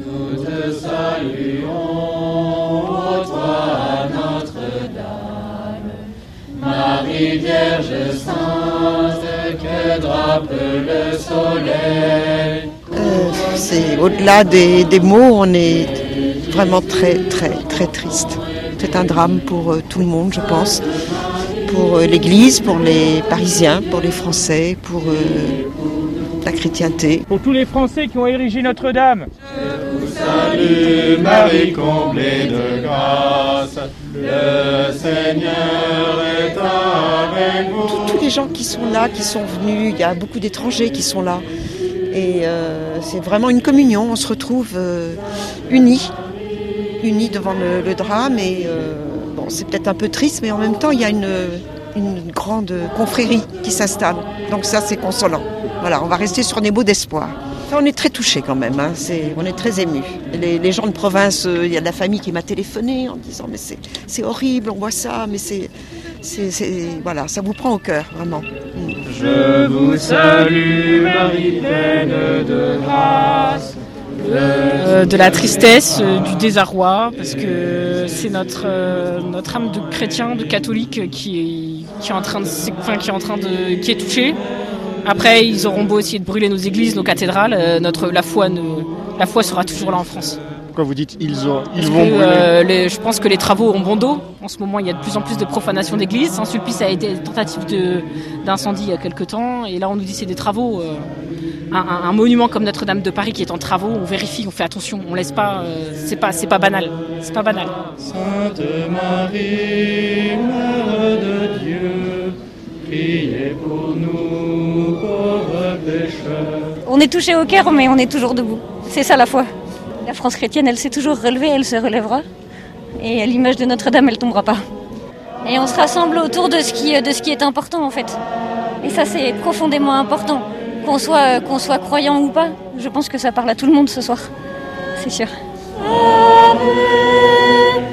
Nous te saluons, ô toi Notre-Dame, Marie Vierge Sainte, que drape le soleil. C'est au-delà des mots, on est vraiment très très très triste. C'est un drame pour tout le monde, je pense. Pour l'Église, pour les Parisiens, pour les Français, pour la chrétienté. Pour tous les Français qui ont érigé Notre-Dame. Je vous salue, Marie comblée de grâce, le Seigneur est avec vous. Tous les gens qui sont là, qui sont venus, il y a beaucoup d'étrangers qui sont là. Et c'est vraiment une communion, on se retrouve unis devant le drame. Et bon, c'est peut-être un peu triste, mais en même temps, il y a une grande confrérie qui s'installe. Donc ça, c'est consolant. Voilà, on va rester sur des mots d'espoir. Enfin, on est très touchés quand même, on est très émus. Les gens de province, il y a de la famille qui m'a téléphoné en disant mais c'est horrible, on voit ça, mais voilà, ça vous prend au cœur, vraiment. Je vous salue, Marie pleine de grâce. De la tristesse, du désarroi, parce que c'est notre âme de chrétien, de catholique qui est touchée. Après, ils auront beau essayer de brûler nos églises, nos cathédrales, la foi sera toujours là en France. Pourquoi vous dites ils vont brûler Je pense que les travaux ont bon dos. En ce moment, il y a de plus en plus de profanation d'églises. Saint-Sulpice a été tentative d'incendie il y a quelques temps, et là on nous dit c'est des travaux. Un monument comme Notre-Dame de Paris qui est en travaux, on vérifie, on fait attention, on laisse pas, c'est pas banal, c'est pas banal. Sainte Marie, Mère de Dieu, priez pour nous pauvres pécheurs. On est touché au cœur, mais on est toujours debout. C'est ça la foi. La France chrétienne, elle s'est toujours relevée, elle se relèvera. Et à l'image de Notre-Dame, elle tombera pas. Et on se rassemble autour de ce qui est important en fait. Et ça, c'est profondément important. Qu'on soit croyant ou pas, je pense que ça parle à tout le monde ce soir. C'est sûr. Amen.